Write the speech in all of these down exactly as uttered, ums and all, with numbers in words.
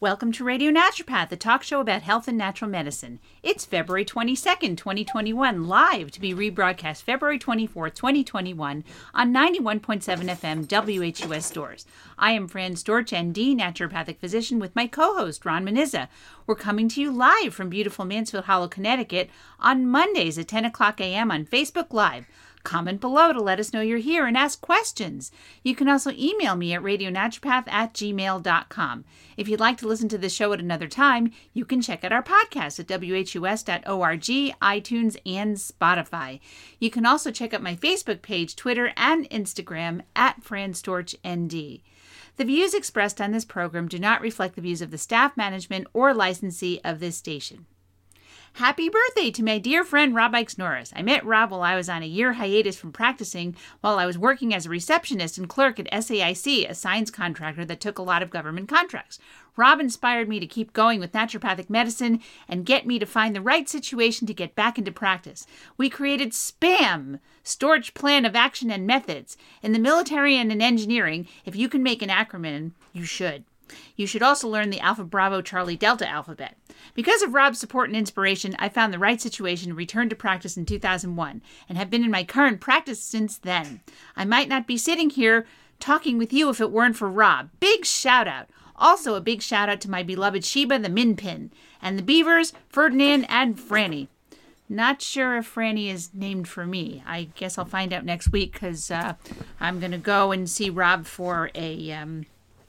Welcome to Radio Naturopath, the talk show about health and natural medicine. It's February twenty-second, twenty twenty-one, live to be rebroadcast February twenty-fourth, twenty twenty-one on ninety-one point seven F M W H U S Storrs. I am Fran Storch, N D, naturopathic physician, with my co-host, Ron Manizza. We're coming to you live from beautiful Mansfield Hollow, Connecticut on Mondays at ten o'clock a m on Facebook Live. Comment below to let us know you're here and ask questions. You can also email me at radionaturopath at gmail dot com. If you'd like to listen to the show at another time, you can check out our podcast at w h u s dot org, iTunes, and Spotify. You can also check out my Facebook page, Twitter, and Instagram at Fran Storch N D. The views expressed on this program do not reflect the views of the staff, management, or licensee of this station. Happy birthday to my dear friend Rob Ikes Norris. I met Rob while I was on a year hiatus from practicing while I was working as a receptionist and clerk at S A I C, a science contractor that took a lot of government contracts. Rob inspired me to keep going with naturopathic medicine and get me to find the right situation to get back into practice. We created SPAM, Storch Plan of Action and Methods. In the military and in engineering, if you can make an acronym, you should. You should also learn the Alpha Bravo Charlie Delta alphabet. Because of Rob's support and inspiration, I found the right situation and returned to practice in two thousand one and have been in my current practice since then. I might not be sitting here talking with you if it weren't for Rob. Big shout out. Also a big shout out to my beloved Sheba the Minpin and the beavers, Ferdinand and Franny. Not sure if Franny is named for me. I guess I'll find out next week because uh, I'm going to go and see Rob for a... Um,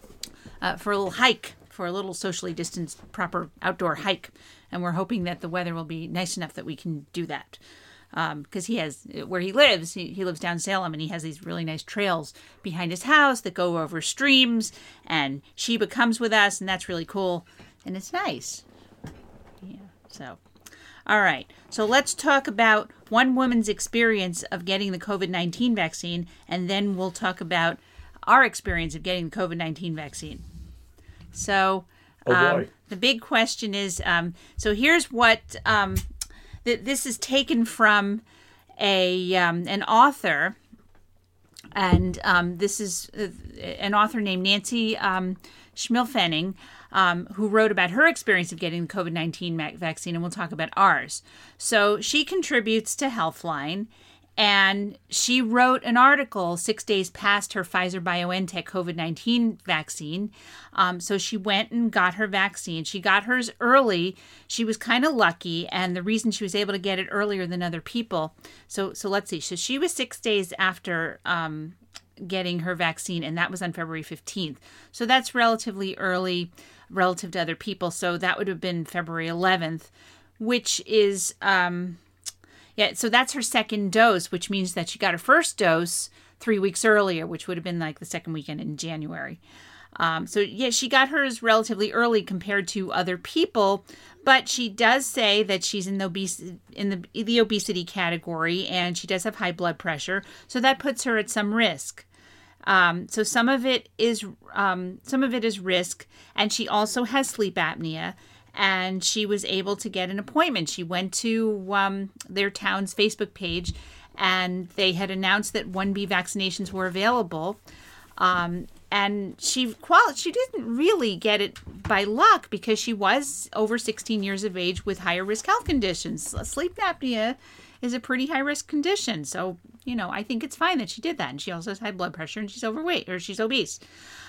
Uh, for a little hike, for a little socially distanced, proper outdoor hike. And we're hoping that the weather will be nice enough that we can do that. Because um, he has, where he lives, he, he lives down Salem, and he has these really nice trails behind his house that go over streams. And Sheba comes with us, and that's really cool. And it's nice. Yeah, so... All right, so let's talk about one woman's experience of getting the covid nineteen vaccine, and then we'll talk about our experience of getting the covid nineteen vaccine. So um, oh boy. The big question is, um, so here's what, um, th- this is taken from a um, an author, and um, this is uh, an author named Nancy um, Schmilfenning, Um, who wrote about her experience of getting the covid nineteen vaccine, and we'll talk about ours. So she contributes to Healthline, and she wrote an article six days past her Pfizer-BioNTech covid nineteen vaccine. Um, so she went and got her vaccine. She got hers early. She was kind of lucky, and the reason she was able to get it earlier than other people. So, so let's see. So she was six days after um, getting her vaccine, and that was on February fifteenth. So that's relatively early relative to other people. So that would have been February eleventh, which is, um, yeah, so that's her second dose, which means that she got her first dose three weeks earlier, which would have been like the second weekend in January. Um, so yeah, she got hers relatively early compared to other people, but she does say that she's in the obesity, in the, the obesity category, and she does have high blood pressure. So that puts her at some risk. Um, so some of it is um, some of it is risk, and she also has sleep apnea, and she was able to get an appointment. She went to um, their town's Facebook page, and they had announced that one B vaccinations were available, um, and she quali- she didn't really get it by luck because she was over sixteen years of age with higher risk health conditions. Sleep apnea is a pretty high risk condition, so you know, I think it's fine that she did that. And she also has high blood pressure, and she's overweight, or she's obese.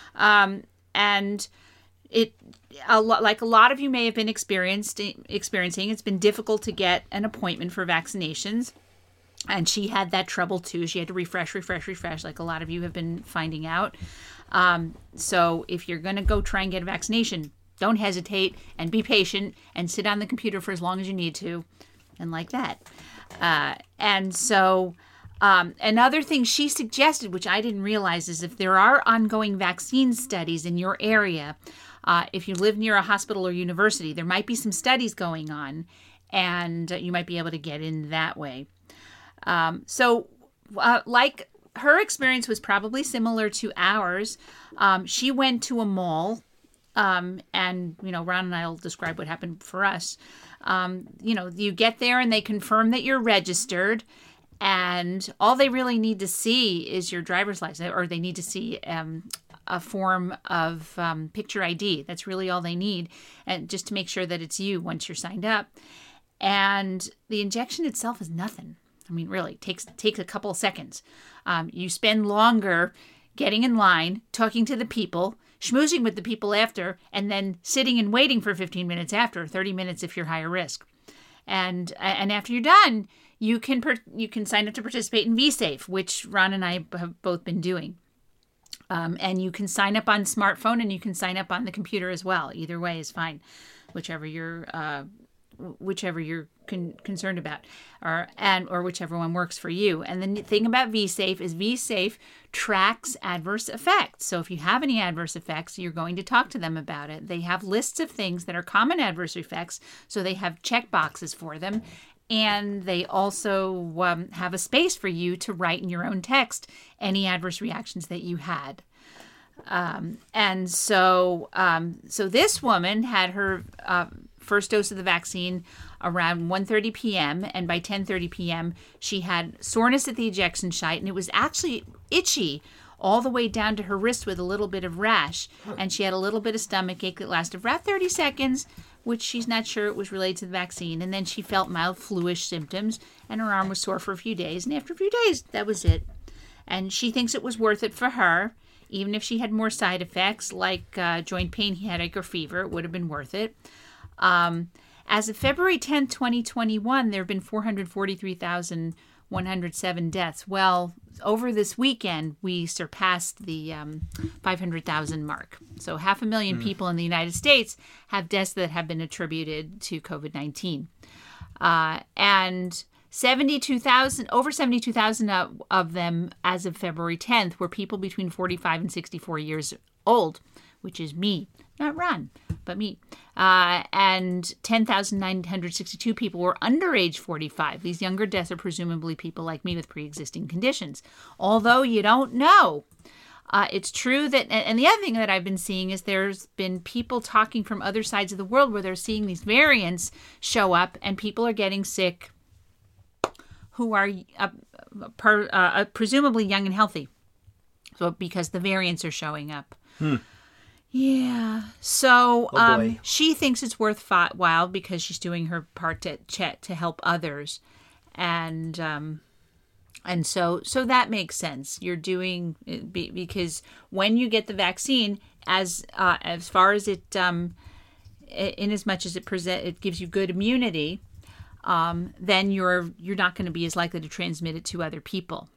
Um, and it, a lo- like a lot of you may have been experienced, experiencing, it's been difficult to get an appointment for vaccinations. And she had that trouble too. She had to refresh, refresh, refresh, like a lot of you have been finding out. Um, so if you're going to go try and get a vaccination, don't hesitate and be patient and sit on the computer for as long as you need to, and like that. Uh, and so... Um, another thing she suggested, which I didn't realize, is if there are ongoing vaccine studies in your area, uh, if you live near a hospital or university, there might be some studies going on, and uh, you might be able to get in that way. Um, so, uh, like her experience was probably similar to ours. Um, she went to a mall, um, and you know, Ron and I will describe what happened for us. Um, you know, you get there and they confirm that you're registered. And all they really need to see is your driver's license, or they need to see um, a form of um, picture I D. That's really all they need, and just to make sure that it's you once you're signed up. And the injection itself is nothing. I mean, really, it takes takes a couple of seconds. Um, you spend longer getting in line, talking to the people, schmoozing with the people after, and then sitting and waiting for fifteen minutes after, thirty minutes if you're higher risk. And and after you're done, you can per, you can sign up to participate in V-Safe, which Ron and I have both been doing. Um, and you can sign up on smartphone, and you can sign up on the computer as well. Either way is fine, whichever you're uh, whichever you're con- concerned about, or and or whichever one works for you. And the thing about V-Safe is V-Safe tracks adverse effects. So if you have any adverse effects, you're going to talk to them about it. They have lists of things that are common adverse effects, so they have check boxes for them. And they also um, have a space for you to write in your own text any adverse reactions that you had. Um, and so um, so this woman had her uh, first dose of the vaccine around one thirty p.m. and by ten thirty p.m. she had soreness at the ejection site, and it was actually itchy all the way down to her wrist with a little bit of rash. And she had a little bit of stomach ache that lasted about thirty seconds, which she's not sure it was related to the vaccine. And then she felt mild fluish symptoms, and her arm was sore for a few days. And after a few days, that was it. And she thinks it was worth it for her. Even if she had more side effects like uh, joint pain, headache, or fever, it would have been worth it. Um, as of February tenth, twenty twenty-one, there have been four hundred forty-three thousand one hundred seven deaths. Well, over this weekend, we surpassed the um, five hundred thousand mark. So half a million mm. people in the United States have deaths that have been attributed to COVID nineteen. Uh, and seventy-two thousand, over seventy-two thousand of, of them as of February tenth were people between forty-five and sixty-four years old, which is me. Not Ron, but me. Uh, and ten thousand nine hundred sixty-two people were under age forty-five. These younger deaths are presumably people like me with pre-existing conditions. Although you don't know. Uh, it's true that, and the other thing that I've been seeing is there's been people talking from other sides of the world where they're seeing these variants show up, and people are getting sick who are uh, per, uh, presumably young and healthy. So because the variants are showing up. Hmm. Yeah. So oh um, she thinks it's worthwhile because she's doing her part to to help others, and um, and so so that makes sense. You're doing because when you get the vaccine, as uh, as far as it um, in as much as it present it gives you good immunity, um, then you're you're not going to be as likely to transmit it to other people.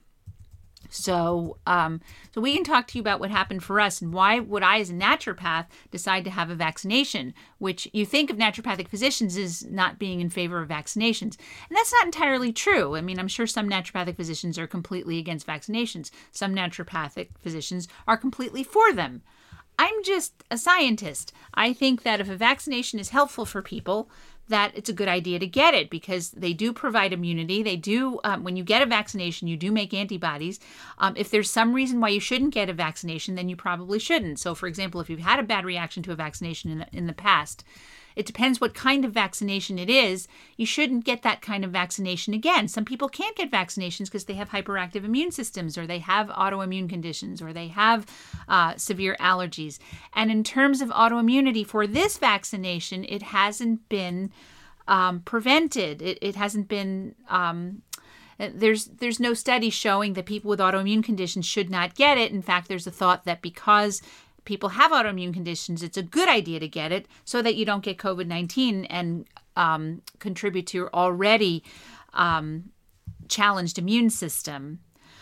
So um, so we can talk to you about what happened for us and why would I as a naturopath decide to have a vaccination, which you think of naturopathic physicians as not being in favor of vaccinations. And that's not entirely true. I mean, I'm sure some naturopathic physicians are completely against vaccinations. Some naturopathic physicians are completely for them. I'm just a scientist. I think that if a vaccination is helpful for people, that it's a good idea to get it because they do provide immunity. They do, um, when you get a vaccination, you do make antibodies. Um, if there's some reason why you shouldn't get a vaccination, then you probably shouldn't. So, for example, if you've had a bad reaction to a vaccination in the, in the past, it depends what kind of vaccination it is. You shouldn't get that kind of vaccination again. Some people can't get vaccinations because they have hyperactive immune systems or they have autoimmune conditions or they have uh, severe allergies. And in terms of autoimmunity for this vaccination, it hasn't been um, prevented. It, it hasn't been... Um, There's there's no study showing that people with autoimmune conditions should not get it. In fact, there's a thought that because people have autoimmune conditions, it's a good idea to get it so that you don't get COVID nineteen and um, contribute to your already um, challenged immune system.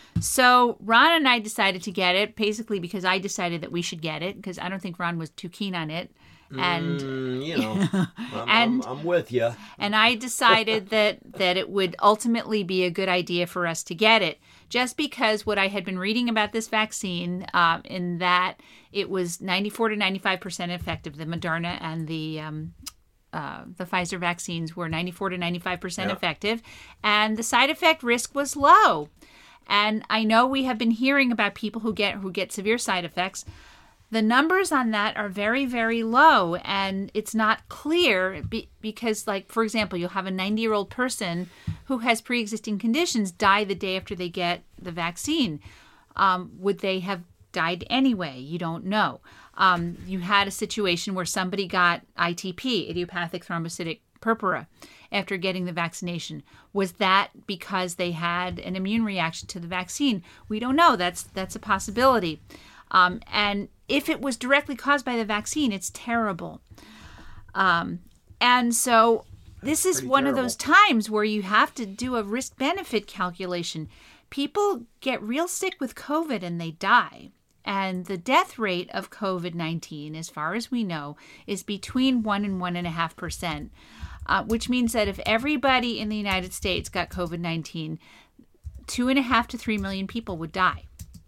So Ron and I decided to get it basically because I decided that we should get it because I don't think Ron was too keen on it. And mm, you know, I'm, and, I'm, I'm with you. And I decided that, that it would ultimately be a good idea for us to get it, just because what I had been reading about this vaccine, um, in that it was ninety-four to ninety-five percent effective. The Moderna and the um, uh, the Pfizer vaccines were ninety-four to ninety-five percent yep. effective, and the side effect risk was low. And I know we have been hearing about people who get who get severe side effects. The numbers on that are very, very low, and it's not clear be, because, like, for example, you'll have a ninety-year-old person who has pre-existing conditions die the day after they get the vaccine. Um, would they have died anyway. You don't know. Um, you had a situation where somebody got I T P, idiopathic thrombocytic purpura, after getting the vaccination. Was that because they had an immune reaction to the vaccine? We don't know. That's that's a possibility. Um, and if it was directly caused by the vaccine, it's terrible. Um, and so this is Pretty one terrible. of those times where you have to do a risk-benefit calculation. People get real sick with COVID and they die. And the death rate of COVID nineteen, as far as we know, is between one and one and a half percent, uh, which means that if everybody in the United States got COVID nineteen, two and a half to three million people would die.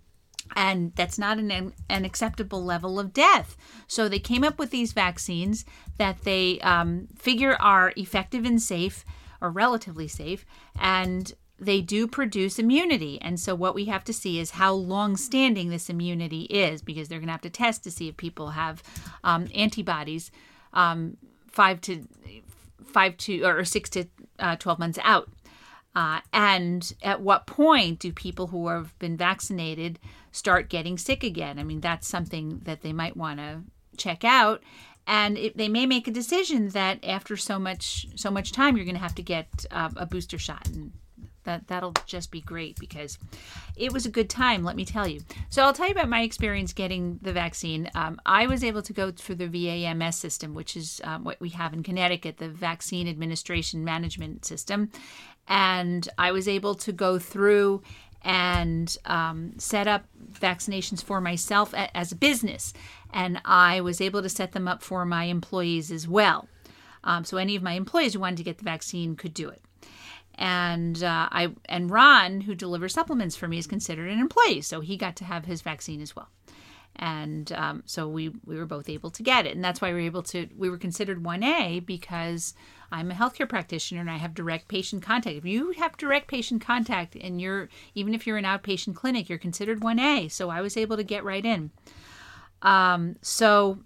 And that's not an, an acceptable level of death. So they came up with these vaccines that they um, figure are effective and safe, or relatively safe, and they do produce immunity. And so what we have to see is how long-standing this immunity is, because they're going to have to test to see if people have um, antibodies um, five to five to or six to uh, twelve months out. Uh, and at what point do people who have been vaccinated start getting sick again? I mean, that's something that they might want to check out. And it, they may make a decision that after so much so much time, you're going to have to get uh, a booster shot. And that, that'll just be great, because it was a good time, let me tell you. So I'll tell you about my experience getting the vaccine. Um, I was able to go through the V A M S system, which is um, what we have in Connecticut, the Vaccine Administration Management System. And I was able to go through and um, set up vaccinations for myself a- as a business. And I was able to set them up for my employees as well. Um, so any of my employees who wanted to get the vaccine could do it. And uh, I and Ron, who delivers supplements for me, is considered an employee, so he got to have his vaccine as well. And um, so we we were both able to get it, and that's why we were able to. We were considered one A because I'm a healthcare practitioner and I have direct patient contact. If you have direct patient contact, and you're even if you're an outpatient clinic, you're considered one A. So I was able to get right in. Um, so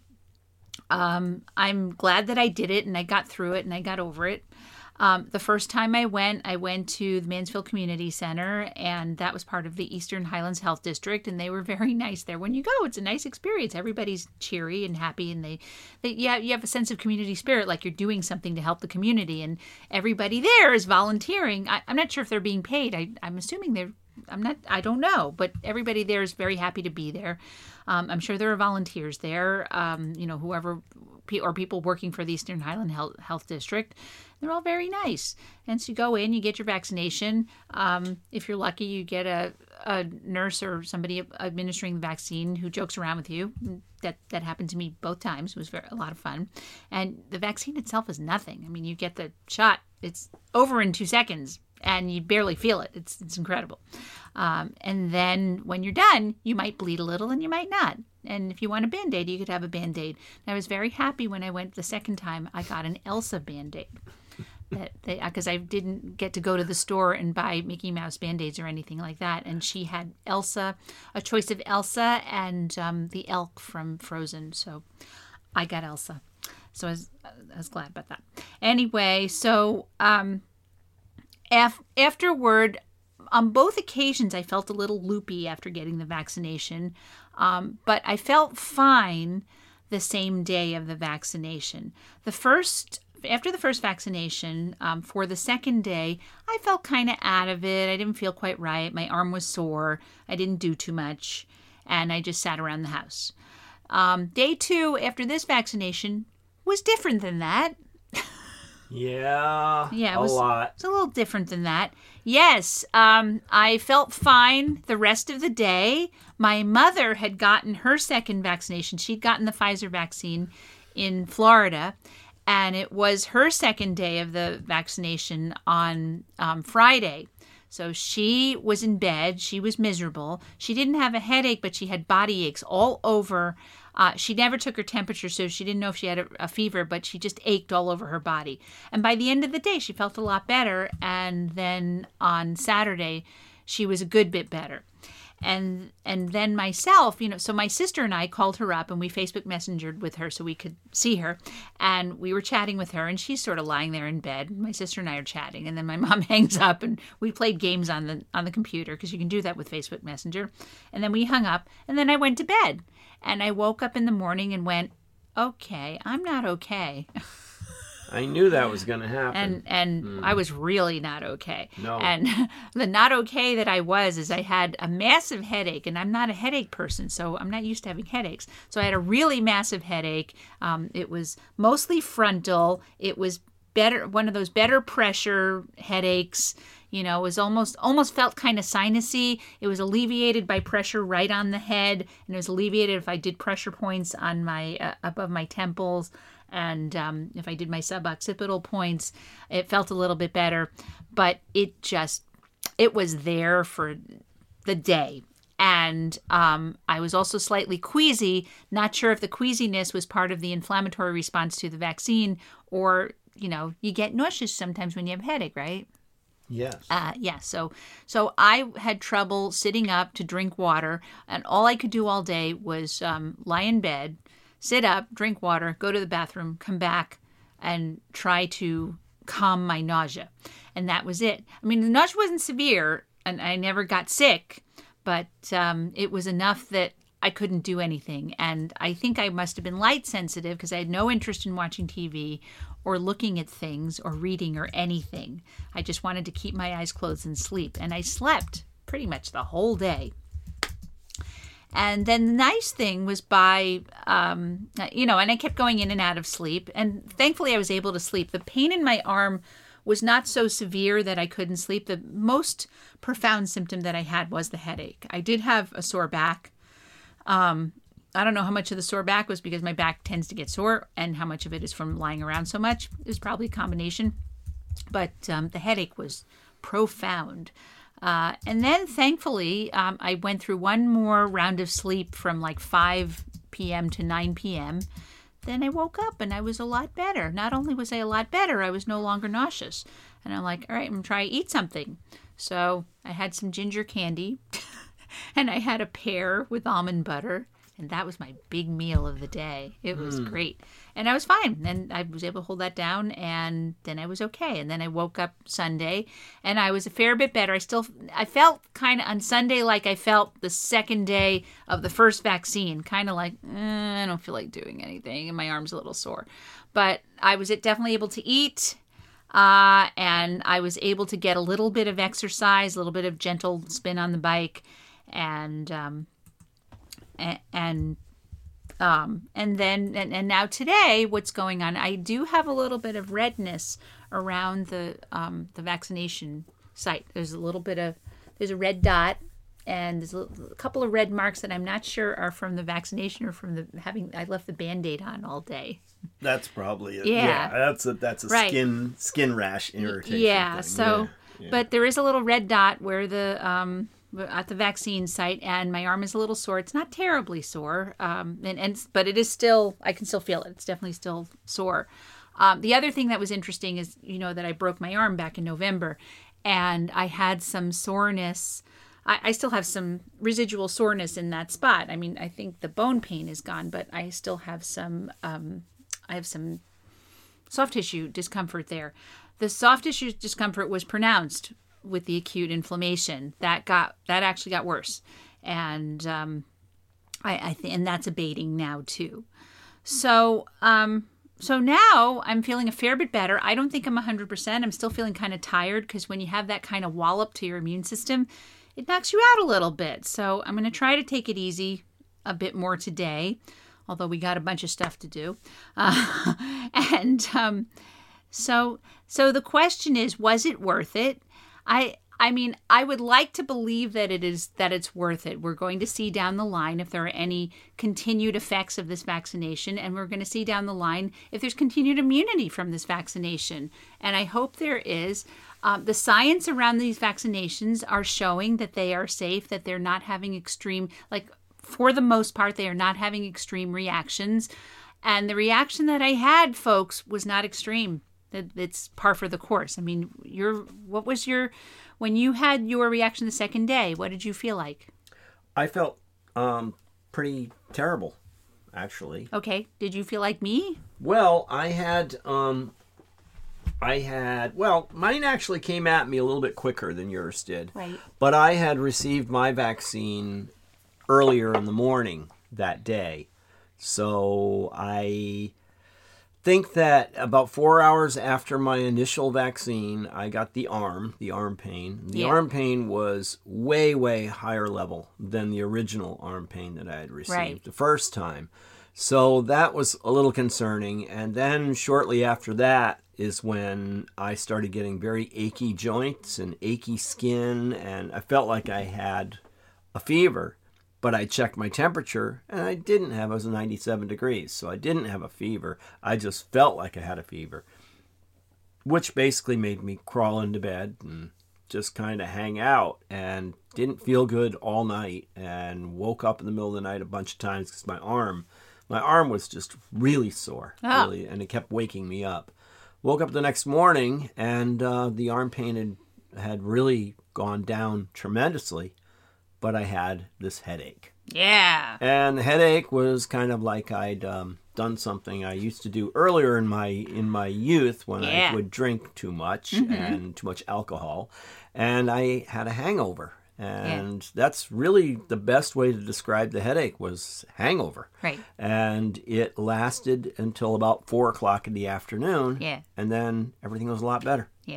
um, I'm glad that I did it, and I got through it, and I got over it. Um, the first time I went, I went to the Mansfield Community Center, and that was part of the Eastern Highlands Health District, and they were very nice there. When you go, it's a nice experience. Everybody's cheery and happy, and they, they yeah, you have a sense of community spirit, like you're doing something to help the community, and everybody there is volunteering. I, I'm not sure if they're being paid. I, I'm assuming they're, I'm not, I don't know, but everybody there is very happy to be there. Um, I'm sure there are volunteers there, um, you know, whoever, or people working for the Eastern Highland Health, Health District. They're all very nice. And so you go in, you get your vaccination. Um, if you're lucky, you get a, a nurse or somebody administering the vaccine who jokes around with you. That that happened to me both times. It was very, a lot of fun. And the vaccine itself is nothing. I mean, you get the shot. It's over in two seconds, and you barely feel it. It's, it's incredible. Um, and then when you're done, you might bleed a little and you might not. And if you want a Band-Aid, you could have a Band-Aid. And I was very happy when I went the second time. I got an Elsa Band-Aid. Because I didn't get to go to the store and buy Mickey Mouse Band-Aids or anything like that. And she had Elsa, a choice of Elsa and um, the elk from Frozen. So I got Elsa. So I was, I was glad about that. Anyway, so um, af- afterward, on both occasions, I felt a little loopy after getting the vaccination. Um, but I felt fine the same day of the vaccination. The first After the first vaccination, um, for the second day, I felt kind of out of it. I didn't feel quite right. My arm was sore. I didn't do too much. And I just sat around the house. Um, day two, after this vaccination, was different than that. Yeah, yeah, it a was, lot. It's a little different than that. Yes, um, I felt fine the rest of the day. My mother had gotten her second vaccination. She'd gotten the Pfizer vaccine in Florida. And it was her second day of the vaccination on um, Friday. So she was in bed. She was miserable. She didn't have a headache, but she had body aches all over. Uh, she never took her temperature, so she didn't know if she had a, a fever, but she just ached all over her body. And by the end of the day, she felt a lot better. And then on Saturday, she was a good bit better. and and then myself, you know, so my sister and I called her up and we Facebook Messengered with her so we could see her. And we were chatting with her and she's sort of lying there in bed. My sister and I are chatting, and then my mom hangs up and we played games on the on the computer because you can do that with Facebook Messenger. And then we hung up and then I went to bed. And I woke up in the morning and went, okay, I'm not okay. I knew that was going to happen. And and mm. I was really not okay. No. And the not okay that I was is I had a massive headache, and I'm not a headache person, so I'm not used to having headaches. So I had a really massive headache. Um, it was mostly frontal. It was better, one of those better pressure headaches. You know, it was almost almost felt kind of sinusy. It was alleviated by pressure right on the head, and it was alleviated if I did pressure points on my uh, above my temples. And um, if I did my suboccipital points, it felt a little bit better. But it just, it was there for the day. And um, I was also slightly queasy, not sure if the queasiness was part of the inflammatory response to the vaccine, or, you know, you get nauseous sometimes when you have a headache, right? Yes. Uh, yeah. So, so I had trouble sitting up to drink water, and all I could do all day was um, lie in bed, sit up, drink water, go to the bathroom, come back, and try to calm my nausea. And that was it. I mean, the nausea wasn't severe, and I never got sick, but um, it was enough that I couldn't do anything. And I think I must have been light sensitive because I had no interest in watching T V or looking at things or reading or anything. I just wanted to keep my eyes closed and sleep. And I slept pretty much the whole day. And then the nice thing was by, um, you know, and I kept going in and out of sleep. And thankfully I was able to sleep. The pain in my arm was not so severe that I couldn't sleep. The most profound symptom that I had was the headache. I did have a sore back. Um, I don't know how much of the sore back was because my back tends to get sore and how much of it is from lying around so much. It was probably a combination. But um, the headache was profound. Uh, and then, thankfully, um, I went through one more round of sleep from like five p.m. to nine p.m. Then I woke up and I was a lot better. Not only was I a lot better, I was no longer nauseous. And I'm like, all right, I'm going to try to eat something. So I had some ginger candy and I had a pear with almond butter. And that was my big meal of the day. It was mm. great. And I was fine. And I was able to hold that down. And then I was okay. And then I woke up Sunday and I was a fair bit better. I still, I felt kind of on Sunday like I felt the second day of the first vaccine. Kind of like, eh, I don't feel like doing anything. And my arm's a little sore. But I was definitely able to eat. Uh, and I was able to get a little bit of exercise, a little bit of gentle spin on the bike. And, um, and um and then and, and now today what's going on, I do have a little bit of redness around the um the vaccination site. There's a little bit of there's a red dot, and there's a, a couple of red marks that I'm not sure are from the vaccination or from the having I left the Band-Aid on all day. That's probably it. Yeah, yeah that's a that's a right. skin skin rash irritation yeah thing. so yeah. But there is a little red dot where the um at the vaccine site, and my arm is a little sore. It's not terribly sore, um, and, and but it is still, I can still feel it. It's definitely still sore. Um, the other thing that was interesting is, you know, that I broke my arm back in November, and I had some soreness. I, I still have some residual soreness in that spot. I mean, I think the bone pain is gone, but I still have some, um, I have some soft tissue discomfort there. The soft tissue discomfort was pronounced with the acute inflammation. That got that actually got worse, and um, I, I think and that's abating now too. So um, so now I'm feeling a fair bit better. I don't think I'm one hundred percent. I'm still feeling kind of tired because when you have that kind of wallop to your immune system, it knocks you out a little bit. So I'm going to try to take it easy a bit more today, although we got a bunch of stuff to do. Uh, and um, so so the question is, was it worth it? I I mean, I would like to believe that it is that it's worth it. We're going to see down the line if there are any continued effects of this vaccination, and we're going to see down the line if there's continued immunity from this vaccination. And I hope there is. Um, the science around these vaccinations are showing that they are safe, that they're not having extreme, like for the most part, they are not having extreme reactions. And the reaction that I had, folks, was not extreme. It's par for the course. I mean, your what was your when you had your reaction the second day? What did you feel like? I felt um, pretty terrible, actually. Okay. Did you feel like me? Well, I had, um, I had, well, mine actually came at me a little bit quicker than yours did. Right. But I had received my vaccine earlier in the morning that day. So I think that about four hours after my initial vaccine, I got the arm, the arm pain. The Yeah. arm pain was way, way higher level than the original arm pain that I had received Right. the first time. So that was a little concerning. And then shortly after that is when I started getting very achy joints and achy skin. And I felt like I had a fever. But I checked my temperature, and I didn't have, it was ninety-seven degrees, so I didn't have a fever. I just felt like I had a fever, which basically made me crawl into bed and just kind of hang out, and didn't feel good all night, and woke up in the middle of the night a bunch of times because my arm, my arm was just really sore, Oh. really, and it kept waking me up. Woke up the next morning, and uh, the arm pain had, had really gone down tremendously. But I had this headache. Yeah. And the headache was kind of like I'd um, done something I used to do earlier in my in my youth when Yeah. I would drink too much Mm-hmm. and too much alcohol. And I had a hangover. And that's really the best way to describe the headache was hangover. Right. And it lasted until about four o'clock in the afternoon. Yeah. And then everything was a lot better. Yeah.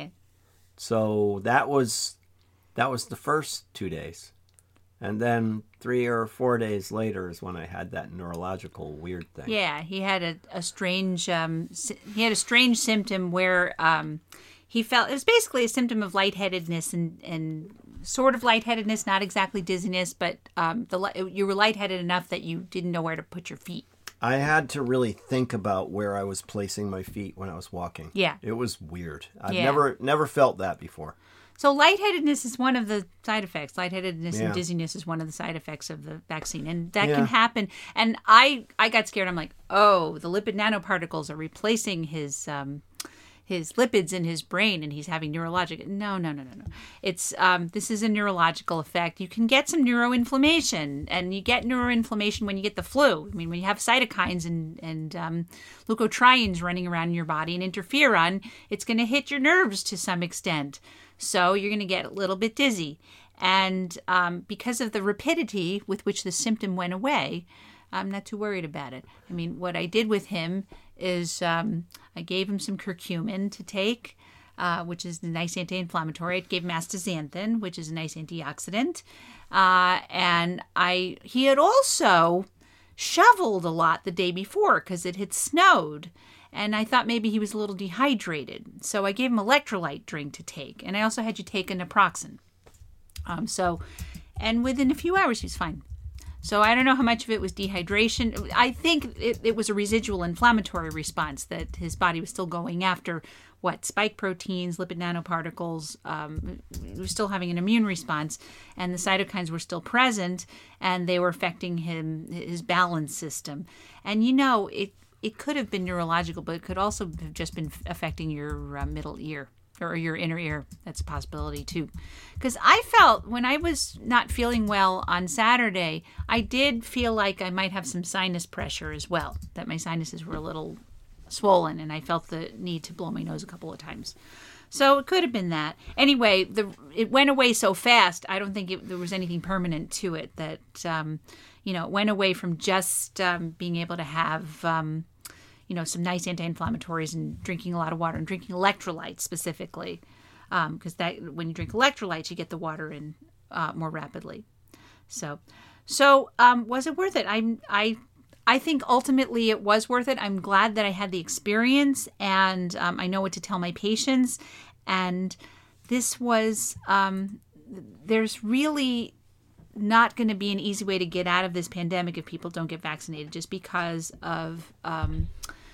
So that was that was the first two days. And then three or four days later is when I had that neurological weird thing. Yeah, he had a, a strange um, sy- he had a strange symptom where um, he felt it was basically a symptom of lightheadedness and, and sort of lightheadedness, not exactly dizziness, but um, the li- you were lightheaded enough that you didn't know where to put your feet. I had to really think about where I was placing my feet when I was walking. Yeah. It was weird. I've Yeah. never never felt that before. So lightheadedness is one of the side effects. Lightheadedness Yeah. and dizziness is one of the side effects of the vaccine. And that Yeah. can happen. And I, I got scared. I'm like, oh, the lipid nanoparticles are replacing his um, his lipids in his brain and he's having neurologic. No, no, no, no, no. It's um, this is a neurological effect. You can get some neuroinflammation, and you get neuroinflammation when you get the flu. I mean, when you have cytokines and, and um, leukotrienes running around in your body and interferon, it's going to hit your nerves to some extent. So you're going to get a little bit dizzy. And um, because of the rapidity with which the symptom went away, I'm not too worried about it. I mean, what I did with him is um, I gave him some curcumin to take, uh, which is a nice anti-inflammatory. I gave him astaxanthin, which is a nice antioxidant. Uh, and I he had also shoveled a lot the day before because it had snowed. And I thought maybe he was a little dehydrated. So I gave him electrolyte drink to take. And I also had you take a naproxen. Um, so, and within a few hours, he was fine. So I don't know how much of it was dehydration. I think it, it was a residual inflammatory response that his body was still going after what spike proteins, lipid nanoparticles. Um, he was still having an immune response, and the cytokines were still present, and they were affecting him his balance system. And you know, it it could have been neurological, but it could also have just been affecting your uh, middle ear. Or your inner ear. That's a possibility too. Because I felt when I was not feeling well on Saturday, I did feel like I might have some sinus pressure as well. That my sinuses were a little swollen and I felt the need to blow my nose a couple of times. So it could have been that. Anyway, the it went away so fast, I don't think it, there was anything permanent to it. That, um, you know, it went away from just um, being able to have... Um, you know, some nice anti-inflammatories and drinking a lot of water and drinking electrolytes specifically. Because um, that when you drink electrolytes, you get the water in uh, more rapidly. So, so um, was it worth it? I, I, I think ultimately it was worth it. I'm glad that I had the experience and um, I know what to tell my patients. And this was, um, there's really not going to be an easy way to get out of this pandemic if people don't get vaccinated just because of... Um,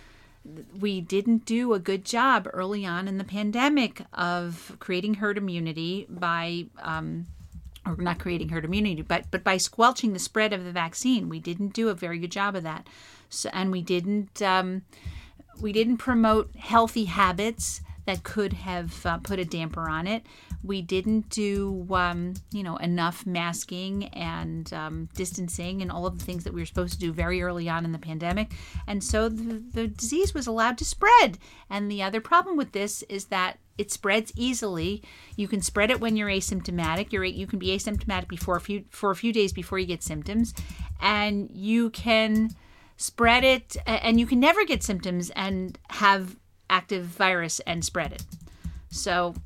we didn't do a good job early on in the pandemic of creating herd immunity by, um, or not creating herd immunity, but but by squelching the spread of the vaccine. We didn't do a very good job of that, so, and we didn't um, we didn't promote healthy habits that could have uh, put a damper on it. we didn't do, um, you know, enough masking and um, distancing and all of the things that we were supposed to do very early on in the pandemic. And so the, the disease was allowed to spread. And the other problem with this is that it spreads easily. You can spread it when you're asymptomatic. You're you can be asymptomatic before a few for a few days before you get symptoms, and you can spread it, and you can never get symptoms and have active virus and spread it. So,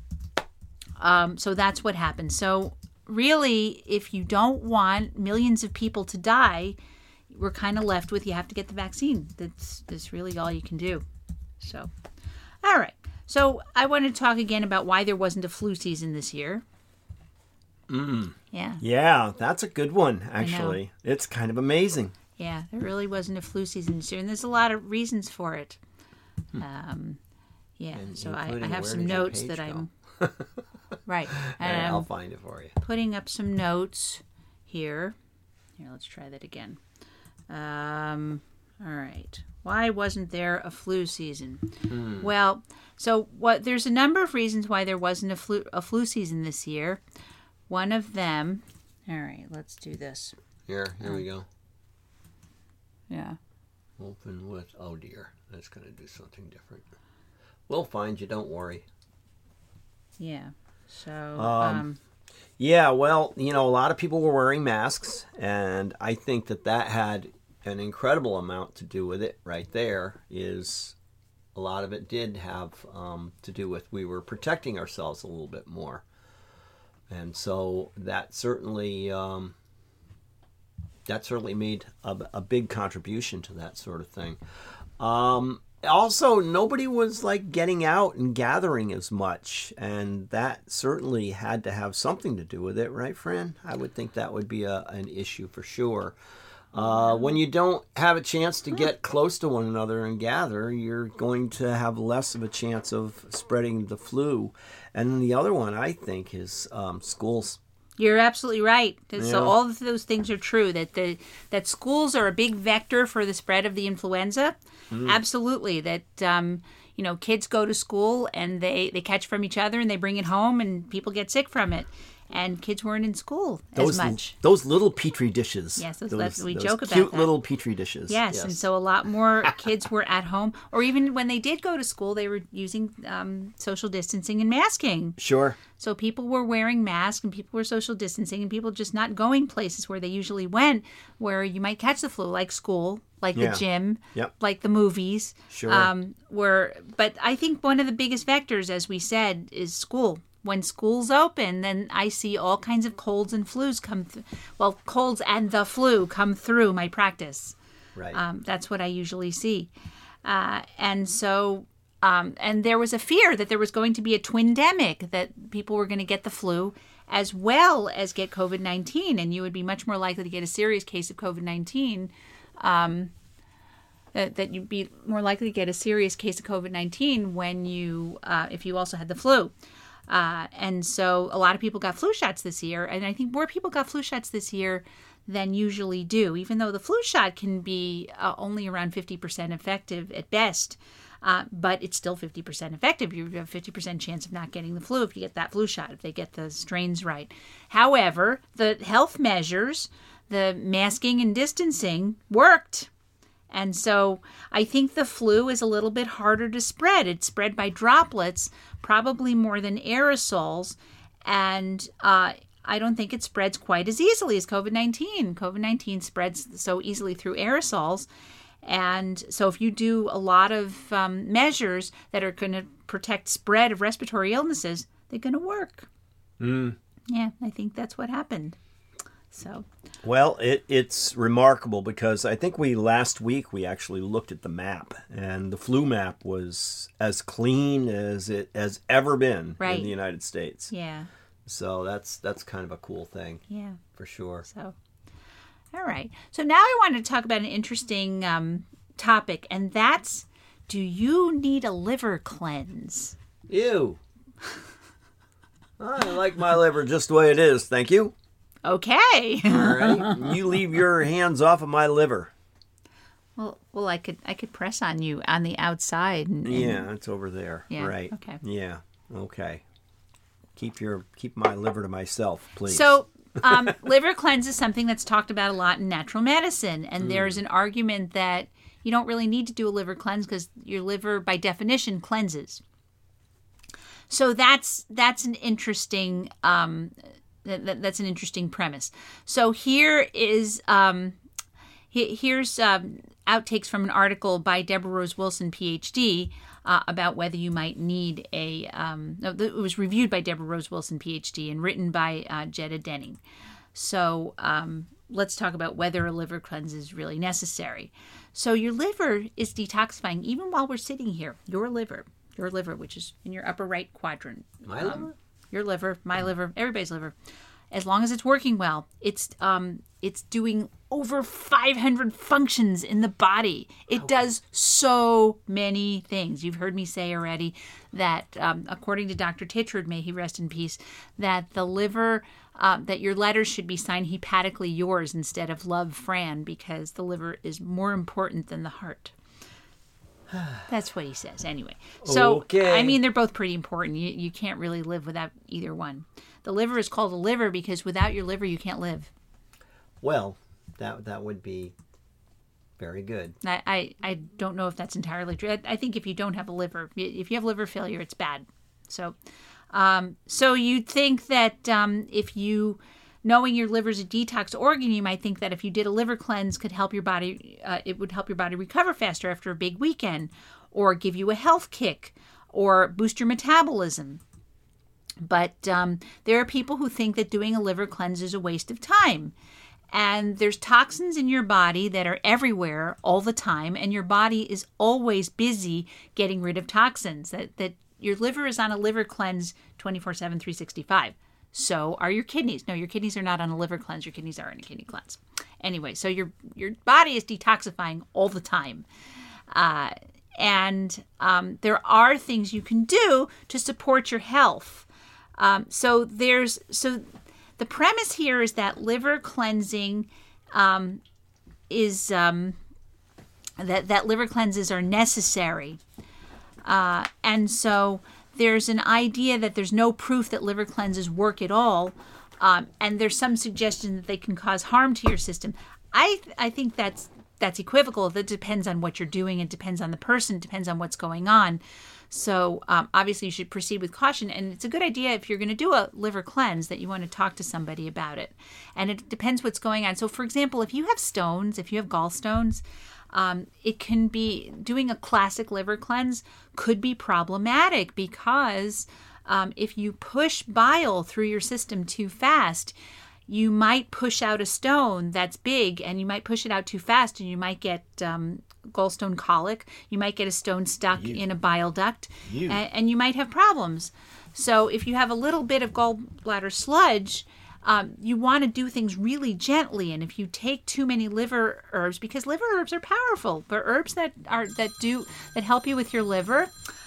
um, so that's what happens. So really, if you don't want millions of people to die, we're kind of left with you have to get the vaccine. That's that's really all you can do. So, all right. So I want to talk again about why there wasn't a flu season this year. Mm. Yeah. Yeah, that's a good one, actually. It's kind of amazing. Yeah, there really wasn't a flu season this year, and there's a lot of reasons for it. Hmm. Um, yeah, and, so I, I have where some notes that go? I'm... right. And yeah, I'll I'm find it for you. Putting up some notes here. Here, let's try that again. Um, all right. Why wasn't there a flu season? Hmm. Well, so what? There's a number of reasons why there wasn't a flu a flu season this year. One of them. All right, let's do this. Here, here um, we go. Yeah. Open with. Oh dear, that's going to do something different. We'll find you. Don't worry. Yeah. So. Um, um yeah. Well, you know, a lot of people were wearing masks, and I think that that had an incredible amount to do with it. Right there is a lot of it did have um, to do with we were protecting ourselves a little bit more, and so that certainly um, that certainly made a, a big contribution to that sort of thing. Um, also, nobody was like getting out and gathering as much, and that certainly had to have something to do with it, right, Fran? I would think that would be a, an issue for sure. Uh, when you don't have a chance to get close to one another and gather, you're going to have less of a chance of spreading the flu. And the other one, I think, is um, schools. You're absolutely right. Yeah. So all of those things are true. That the that schools are a big vector for the spread of the influenza. Mm. Absolutely. That um, you know, kids go to school and they, they catch from each other and they bring it home and people get sick from it. And kids weren't in school those, as much. Those little petri dishes. Yes, those, those, we those joke about cute that. little petri dishes. Yes, yes, and so a lot more kids were at home. Or even when they did go to school, they were using um, social distancing and masking. Sure. So people were wearing masks and people were social distancing and people just not going places where they usually went where you might catch the flu, like school, like yeah. the gym, yep. like the movies. Sure. Um, where, but I think one of the biggest vectors, as we said, is school. When school's open, then I see all kinds of colds and flus come through. Well, colds and the flu come through my practice. Right. Um, that's what I usually see. Uh, and so, um, and there was a fear that there was going to be a twindemic, that people were going to get the flu as well as get COVID nineteen. And you would be much more likely to get a serious case of COVID nineteen. Um, that, that you'd be more likely to get a serious case of COVID nineteen when you, uh, if you also had the flu. Uh, and so a lot of people got flu shots this year, and I think more people got flu shots this year than usually do, even though the flu shot can be uh, only around fifty percent effective at best, uh, but it's still fifty percent effective. You have a fifty percent chance of not getting the flu if you get that flu shot, if they get the strains right. However, the health measures, the masking and distancing worked. And so I think the flu is a little bit harder to spread. It's spread by droplets, probably more than aerosols. And uh, I don't think it spreads quite as easily as COVID nineteen. COVID nineteen spreads so easily through aerosols. And so if you do a lot of um, measures that are going to protect spread of respiratory illnesses, they're going to work. Mm. Yeah, I think that's what happened. So, well, it, it's remarkable because I think we last week we actually looked at the map, and the flu map was as clean as it has ever been right. in the United States. Yeah. So that's that's kind of a cool thing. Yeah. For sure. So, all right. So now I want to talk about an interesting um, topic, and that's, do you need a liver cleanse? Ew. I like my liver just the way it is, thank you. Okay. All right. You leave your hands off of my liver. Well, well, I could I could press on you on the outside. And, and... Yeah, it's over there. Yeah. Right. Okay. Yeah. Okay. keep your keep my liver to myself, please. So, um, liver cleanse is something that's talked about a lot in natural medicine, and mm. there's an argument that you don't really need to do a liver cleanse because your liver, by definition, cleanses. So that's that's an interesting um, that, that's an interesting premise. So here is um, he, here's um, outtakes from an article by Deborah Rose Wilson, P H D, uh, about whether you might need a. Um, no, it was reviewed by Deborah Rose Wilson, P H D, and written by uh, Jetta Denning. So um, let's talk about whether a liver cleanse is really necessary. So your liver is detoxifying even while we're sitting here. Your liver, your liver, which is in your upper right quadrant. My um, liver? Your liver, my liver, everybody's liver. As long as it's working well, it's um, it's doing over five hundred functions in the body. It okay. does so many things. You've heard me say already that, um, according to Doctor Titchard, may he rest in peace, that the liver, uh, that your letters should be signed hepatically yours instead of Love Fran, because the liver is more important than the heart. That's what he says. Anyway, so okay. I mean, they're both pretty important. You you can't really live without either one. The liver is called a liver because without your liver, you can't live. Well, that that would be very good. I, I, I don't know if that's entirely true. I, I think if you don't have a liver, if you have liver failure, it's bad. So, um, so you'd think that um, if you, knowing your liver's a detox organ, you might think that if you did a liver cleanse, could help your body. Uh, it would help your body recover faster after a big weekend, or give you a health kick, or boost your metabolism. But um, there are people who think that doing a liver cleanse is a waste of time. And there's toxins in your body that are everywhere all the time, and your body is always busy getting rid of toxins. That that your liver is on a liver cleanse twenty-four seven, three sixty-five. So are your kidneys. No, your kidneys are not on a liver cleanse. Your kidneys are on a kidney cleanse. Anyway, so your your body is detoxifying all the time. Uh, and um, there are things you can do to support your health. Um, so there's so the premise here is that liver cleansing um, is um, that that liver cleanses are necessary, uh, and so there's an idea that there's no proof that liver cleanses work at all, um, and there's some suggestion that they can cause harm to your system. I I think that's that's equivocal. That depends on what you're doing. It depends on the person. It depends on what's going on. So um, obviously you should proceed with caution, and it's a good idea if you're going to do a liver cleanse that you want to talk to somebody about it. And it depends what's going on. So for example, if you have stones, if you have gallstones, um, it can be, doing a classic liver cleanse could be problematic because um, if you push bile through your system too fast, you might push out a stone that's big, and you might push it out too fast, and you might get um, gallstone colic. You might get a stone stuck you. in a bile duct, and, and you might have problems. So if you have a little bit of gallbladder sludge, um, you want to do things really gently. And if you take too many liver herbs, because liver herbs are powerful, they're herbs that are that do that help you with your liver.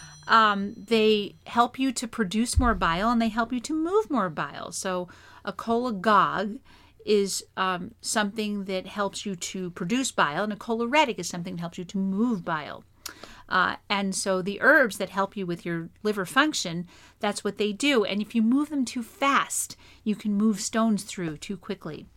Um, they help you to produce more bile, and they help you to move more bile. So a cholagogue is um, something that helps you to produce bile, and a choleretic is something that helps you to move bile. Uh, and so the herbs that help you with your liver function, that's what they do. And if you move them too fast, you can move stones through too quickly.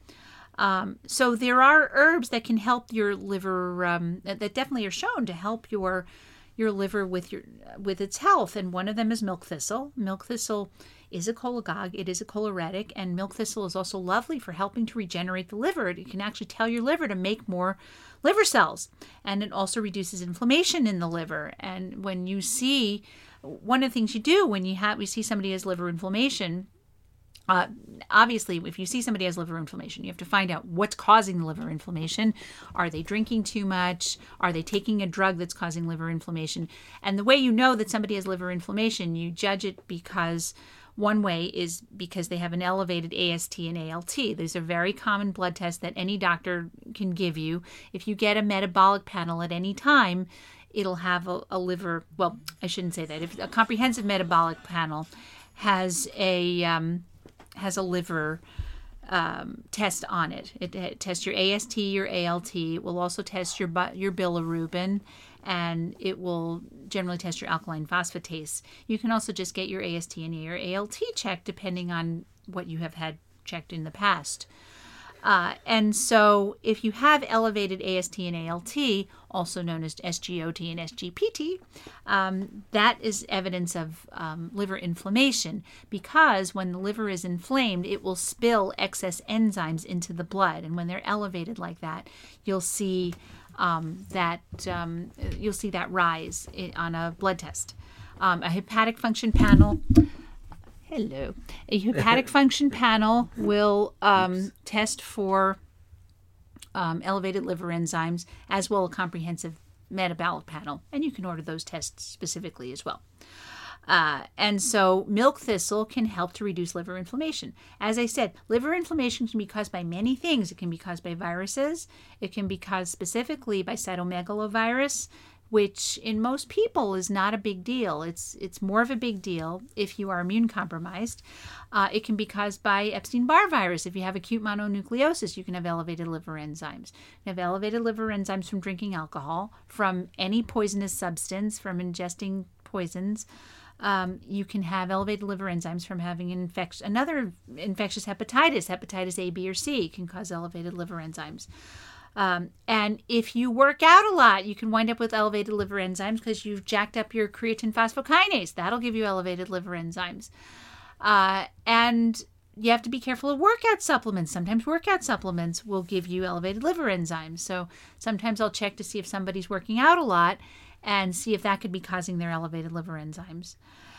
Um, so there are herbs that can help your liver, um, that definitely are shown to help your your liver with your with its health, and one of them is milk thistle. Milk thistle is a cholagogue, it is a choleretic, and milk thistle is also lovely for helping to regenerate the liver. It can actually tell your liver to make more liver cells, and it also reduces inflammation in the liver. And when you see, one of the things you do when you have we see somebody has liver inflammation, Uh, obviously, if you see somebody has liver inflammation, you have to find out what's causing the liver inflammation. Are they drinking too much? Are they taking a drug that's causing liver inflammation? And the way you know that somebody has liver inflammation, you judge it because one way is because they have an elevated A S T and A L T. These are very common blood tests that any doctor can give you. If you get a metabolic panel at any time, it'll have a, a liver, well, I shouldn't say that. If a comprehensive metabolic panel has a... Um, has a liver um, test on it. It, it tests your A S T, your A L T. It will also test your your bilirubin, and it will generally test your alkaline phosphatase. You can also just get your A S T and your A L T checked depending on what you have had checked in the past. Uh, and so if you have elevated A S T and A L T, also known as S G O T and S G P T, um, that is evidence of um, liver inflammation, because when the liver is inflamed, it will spill excess enzymes into the blood. And when they're elevated like that, you'll see um, that um, you'll see that rise in, on a blood test. Um, a hepatic function panel Hello. A hepatic function panel will um, test for um, elevated liver enzymes, as well as a comprehensive metabolic panel, and you can order those tests specifically as well. Uh, and so milk thistle can help to reduce liver inflammation. As I said, liver inflammation can be caused by many things. It can be caused by viruses. It can be caused specifically by cytomegalovirus, which in most people is not a big deal. It's it's more of a big deal if you are immune compromised. Uh, it can be caused by Epstein-Barr virus. If you have acute mononucleosis, you can have elevated liver enzymes. You can have elevated liver enzymes from drinking alcohol, from any poisonous substance, from ingesting poisons. Um, you can have elevated liver enzymes from having an infection, another infectious hepatitis, hepatitis A, B, or C can cause elevated liver enzymes. Um, and if you work out a lot, you can wind up with elevated liver enzymes because you've jacked up your creatine phosphokinase. That'll give you elevated liver enzymes. Uh, and you have to be careful of workout supplements. Sometimes workout supplements will give you elevated liver enzymes. So sometimes I'll check to see if somebody's working out a lot and see if that could be causing their elevated liver enzymes.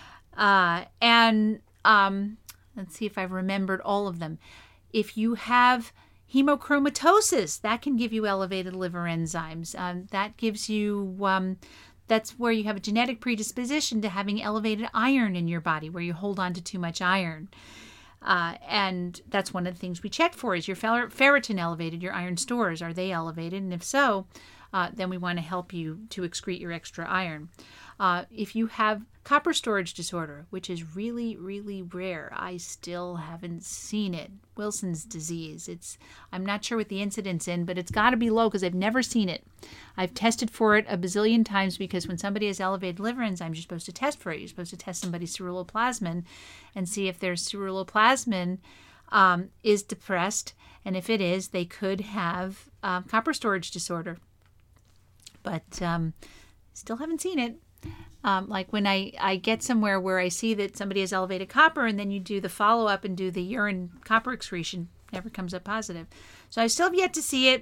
Uh, and um, let's see if I've remembered all of them. If you have hemochromatosis, that can give you elevated liver enzymes. Um, that gives you, um, that's where you have a genetic predisposition to having elevated iron in your body, where you hold on to too much iron. Uh, and that's one of the things we check for. Is your fer- ferritin elevated? Your iron stores, are they elevated? And if so, uh, then we want to help you to excrete your extra iron. Uh, if you have copper storage disorder, which is really, really rare, I still haven't seen it. Wilson's disease. It's I'm not sure what the incidence in, but it's got to be low because I've never seen it. I've tested for it a bazillion times because when somebody has elevated liver enzymes, you're supposed to test for it. You're supposed to test somebody's ceruloplasmin and see if their ceruloplasmin um, is depressed, and if it is, they could have um, copper storage disorder. But um, still haven't seen it. Um, like when I, I get somewhere where I see that somebody has elevated copper, and then you do the follow-up and do the urine copper excretion, never comes up positive. So I still have yet to see it.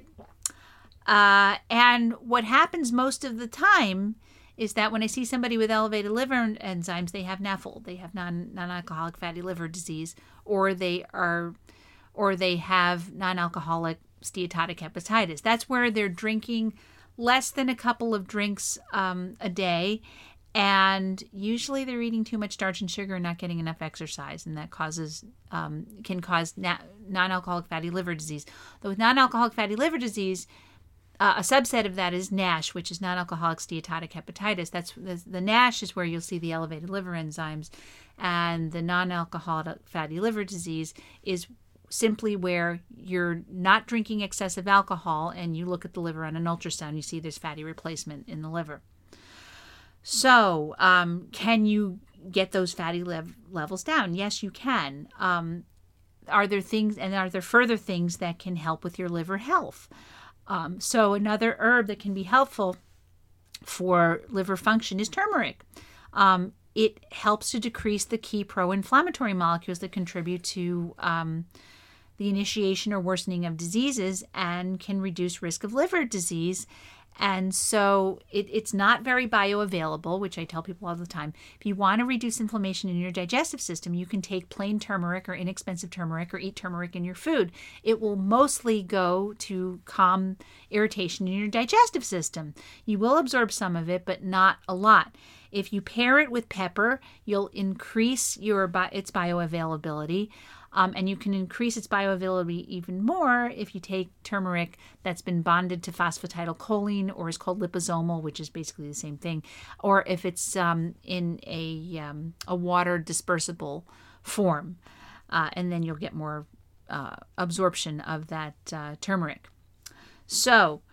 Uh, and what happens most of the time is that when I see somebody with elevated liver enzymes, they have N A F L, they have non, non-alcoholic fatty liver disease, or they are, or they have non-alcoholic steatotic hepatitis. That's where they're drinking less than a couple of drinks um, a day, and usually they're eating too much starch and sugar and not getting enough exercise, and that causes um, can cause na- non-alcoholic fatty liver disease. Though with non-alcoholic fatty liver disease, uh, a subset of that is NASH, which is non-alcoholic steatotic hepatitis. That's the, the NASH is where you'll see the elevated liver enzymes, and the non-alcoholic fatty liver disease is simply where you're not drinking excessive alcohol and you look at the liver on an ultrasound, you see there's fatty replacement in the liver. So um, can you get those fatty lev- levels down? Yes, you can. Um, are there things, and are there further things that can help with your liver health? Um, so another herb that can be helpful for liver function is turmeric. Um, it helps to decrease the key pro-inflammatory molecules that contribute to um, the initiation or worsening of diseases and can reduce risk of liver disease. And so it, it's not very bioavailable, which I tell people all the time. If you want to reduce inflammation in your digestive system, you can take plain turmeric or inexpensive turmeric or eat turmeric in your food. It will mostly go to calm irritation in your digestive system. You will absorb some of it, but not a lot. If you pair it with pepper, you'll increase your its bioavailability. Um, and you can increase its bioavailability even more if you take turmeric that's been bonded to phosphatidylcholine or is called liposomal, which is basically the same thing, or if it's um, in a um, a water dispersible form, uh, and then you'll get more uh, absorption of that uh, turmeric. So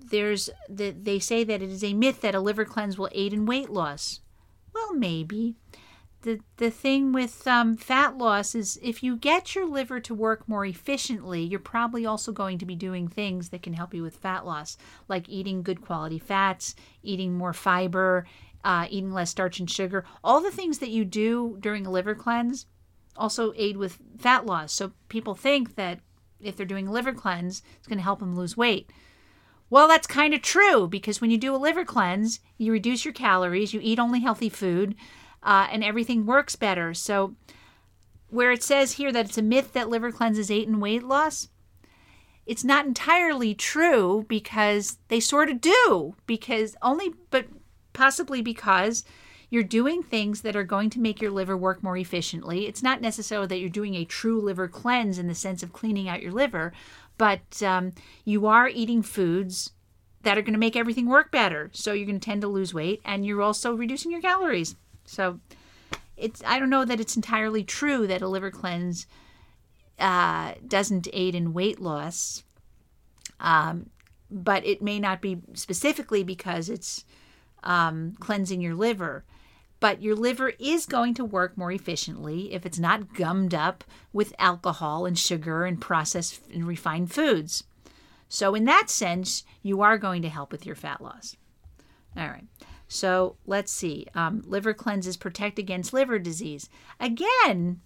there's the, they say that it is a myth that a liver cleanse will aid in weight loss. Well, maybe. The, the thing with um, fat loss is if you get your liver to work more efficiently, you're probably also going to be doing things that can help you with fat loss, like eating good quality fats, eating more fiber, uh, eating less starch and sugar. All the things that you do during a liver cleanse also aid with fat loss. So people think that if they're doing a liver cleanse, it's going to help them lose weight. Well, that's kind of true, because when you do a liver cleanse, you reduce your calories, you eat only healthy food, Uh, and everything works better. So where it says here that it's a myth that liver cleanses aid in weight loss, it's not entirely true, because they sort of do, because only, but possibly because you're doing things that are going to make your liver work more efficiently. It's not necessarily that you're doing a true liver cleanse in the sense of cleaning out your liver, but um, you are eating foods that are going to make everything work better. So you're going to tend to lose weight, and you're also reducing your calories. So it's I don't know that it's entirely true that a liver cleanse uh, doesn't aid in weight loss, um, but it may not be specifically because it's um, cleansing your liver. But your liver is going to work more efficiently if it's not gummed up with alcohol and sugar and processed and refined foods. So in that sense, you are going to help with your fat loss. All right. So let's see. Um, liver cleanses protect against liver disease. Again,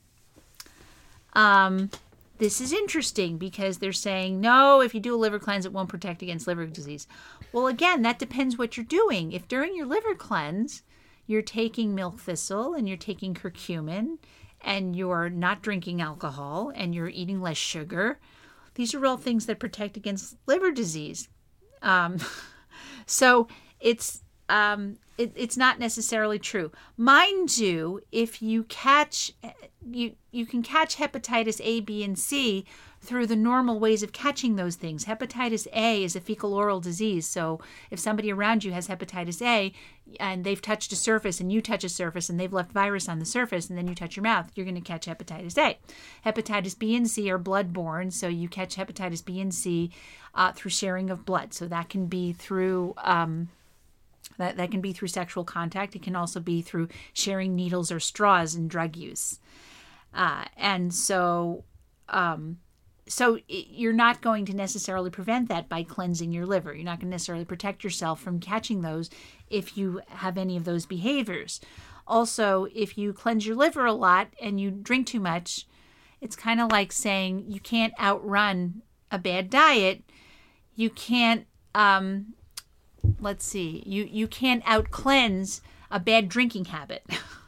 um, this is interesting because they're saying, no, if you do a liver cleanse, it won't protect against liver disease. Well, again, that depends what you're doing. If during your liver cleanse, you're taking milk thistle and you're taking curcumin and you're not drinking alcohol and you're eating less sugar, these are all things that protect against liver disease. Um, so it's... Um, it, it's not necessarily true. Mind you, if you catch, you you can catch hepatitis A, B, and C through the normal ways of catching those things. Hepatitis A is a fecal oral disease. So if somebody around you has hepatitis A and they've touched a surface and you touch a surface and they've left virus on the surface and then you touch your mouth, you're going to catch hepatitis A. Hepatitis B and C are blood-borne, so you catch hepatitis B and C uh, through sharing of blood. So that can be through... Um, That, that can be through sexual contact. It can also be through sharing needles or straws in drug use. Uh, and so um, so it, you're not going to necessarily prevent that by cleansing your liver. You're not going to necessarily protect yourself from catching those if you have any of those behaviors. Also, if you cleanse your liver a lot and you drink too much, it's kind of like saying you can't outrun a bad diet. You can't... Um, Let's see. You you can't out cleanse a bad drinking habit,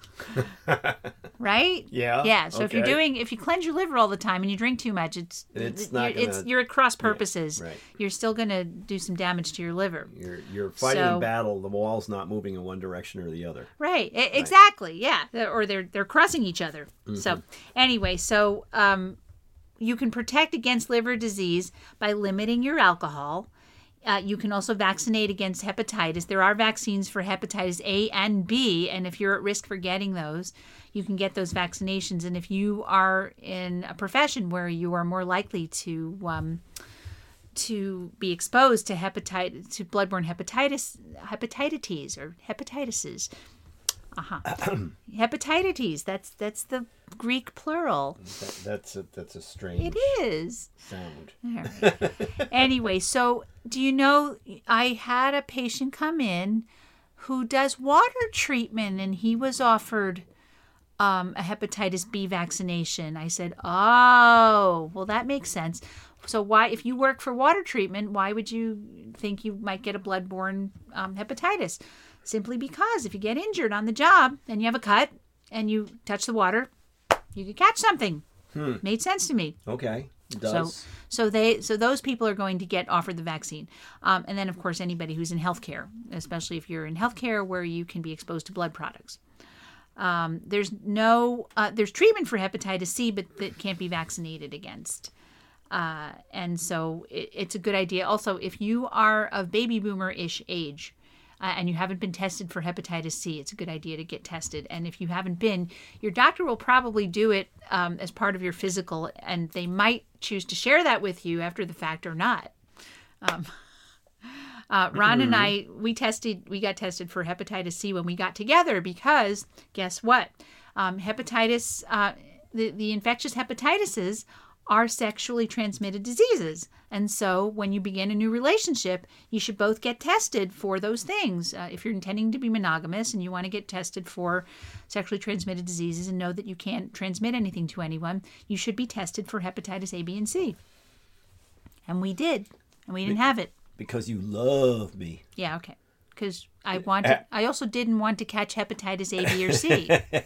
right? Yeah. Yeah. So okay. if you're doing, if you cleanse your liver all the time and you drink too much, it's it's you're, not gonna, it's you're at cross purposes. Yeah, right. You're still going to do some damage to your liver. You're you're fighting so, a battle. The wall's not moving in one direction or the other. Right. right. Exactly. Yeah. Or they're they're crossing each other. Mm-hmm. So anyway, so um, you can protect against liver disease by limiting your alcohol. Uh, you can also vaccinate against hepatitis. There are vaccines for hepatitis A and B, and if you're at risk for getting those, you can get those vaccinations. And if you are in a profession where you are more likely to um, to be exposed to hepatitis, to bloodborne hepatitis, hepatitis or hepatitises, uh-huh. hepatitis. That's that's the Greek plural. That, that's a, that's a strange. It is sound. All right. Anyway, so do you know? I had a patient come in who does water treatment, and he was offered um, a hepatitis B vaccination. I said, "Oh, well, that makes sense." So why, if you work for water treatment, why would you think you might get a bloodborne um, hepatitis? Simply because if you get injured on the job and you have a cut and you touch the water, you could catch something. Hmm. Made sense to me. Okay, it does. So, so they, so those people are going to get offered the vaccine, um, and then of course anybody who's in healthcare, especially if you're in healthcare where you can be exposed to blood products. Um, there's no, uh, there's treatment for hepatitis C, but that can't be vaccinated against. Uh, and so it, it's a good idea. Also, if you are of baby boomer-ish age, Uh, and you haven't been tested for hepatitis C, it's a good idea to get tested. And if you haven't been, your doctor will probably do it um, as part of your physical, and they might choose to share that with you after the fact or not. Um, Uh, Ron and I, we tested, we got tested for hepatitis C when we got together because guess what? Um, hepatitis, uh, the, the infectious hepatitises are sexually transmitted diseases. And so when you begin a new relationship, you should both get tested for those things. Uh, if you're intending to be monogamous and you want to get tested for sexually transmitted diseases and know that you can't transmit anything to anyone, you should be tested for hepatitis A, B, and C. And we did. And we didn't have it. Because you love me. Yeah, okay. Because I wanted, I also didn't want to catch hepatitis A, B, or C.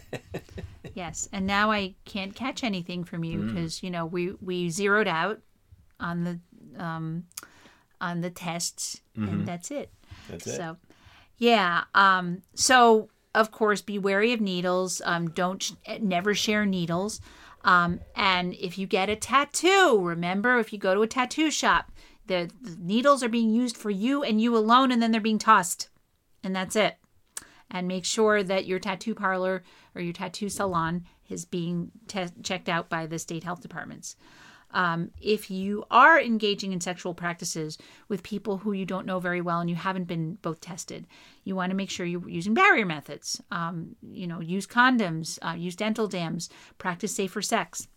Yes, and now I can't catch anything from you because mm. you know we, we zeroed out on the um, on the tests, mm-hmm. and that's it. That's it. So, yeah. Um, so of course, be wary of needles. Um, don't sh- never share needles. Um, and if you get a tattoo, remember if you go to a tattoo shop. The, the needles are being used for you and you alone, and then they're being tossed. And that's it. And make sure that your tattoo parlor or your tattoo salon is being te- checked out by the state health departments. Um, if you are engaging in sexual practices with people who you don't know very well and you haven't been both tested, you want to make sure you're using barrier methods. Um, you know, use condoms, uh, use dental dams, practice safer sex.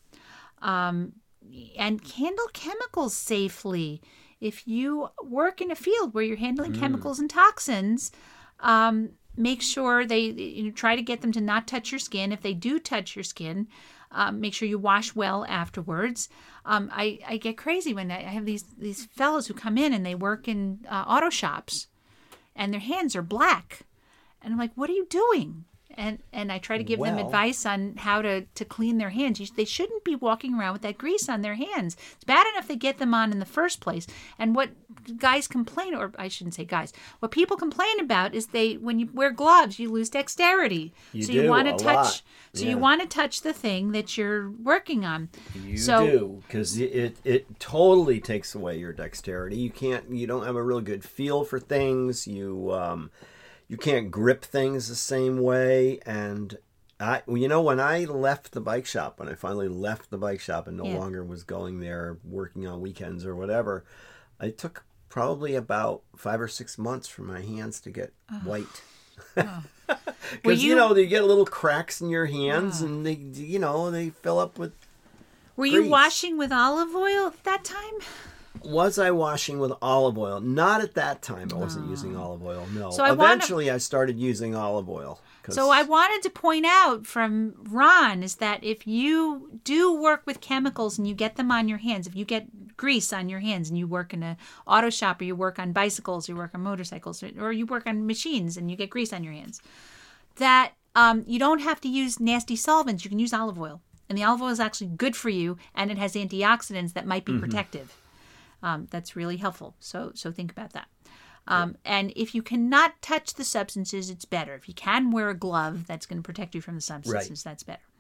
Um, and handle chemicals safely. If you work in a field where you're handling mm. chemicals and toxins, um, make sure they you know, try to get them to not touch your skin. If they do touch your skin, um, make sure you wash well afterwards. Um, I, I get crazy when I have these, these fellows who come in and they work in uh, auto shops and their hands are black. And I'm like, what are you doing? And and I try to give well, them advice on how to, to clean their hands. You, they shouldn't be walking around with that grease on their hands. It's bad enough they get them on in the first place. And what guys complain, or I shouldn't say guys, what people complain about is they when you wear gloves, you lose dexterity. You so do, you want to a touch. lot. So yeah. you want to touch the thing that you're working on. You so, do, because it, it it totally takes away your dexterity. You can't. You don't have a real good feel for things. You um. You can't grip things the same way. And I, you know, when I left the bike shop, when I finally left the bike shop and no yeah. longer was going there working on weekends or whatever, it took probably about five or six months for my hands to get oh. white. Because, oh. you... you know, they get little cracks in your hands oh. and they, you know, they fill up with Were grease. You washing with olive oil at that time? Was I washing with olive oil? Not at that time. I wasn't oh. using olive oil. No. So I Eventually, wanna... I started using olive oil. So I wanted to point out from Ron is that if you do work with chemicals and you get them on your hands, if you get grease on your hands and you work in an auto shop or you work on bicycles, you work on motorcycles, or you work on machines and you get grease on your hands, that um, you don't have to use nasty solvents. You can use olive oil. And the olive oil is actually good for you, and it has antioxidants that might be mm-hmm. protective. Um, that's really helpful. So so think about that. Um, yeah. And if you cannot touch the substances, it's better. If you can wear a glove, that's going to protect you from the substances. Right. That's better.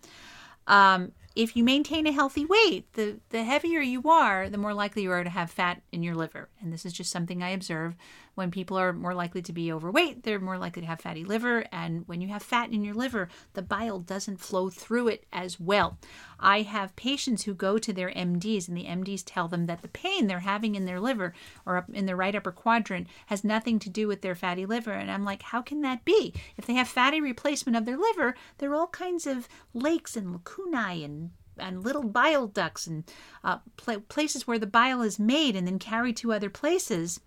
Um, if you maintain a healthy weight, the, the heavier you are, the more likely you are to have fat in your liver. And this is just something I observe. When people are more likely to be overweight, they're more likely to have fatty liver. And when you have fat in your liver, the bile doesn't flow through it as well. I have patients who go to their M Ds, and the M Ds tell them that the pain they're having in their liver or up in the right upper quadrant has nothing to do with their fatty liver. And I'm like, how can that be? If they have fatty replacement of their liver, there are all kinds of lakes and lacunae and and little bile ducts and uh, pl- places where the bile is made and then carried to other places.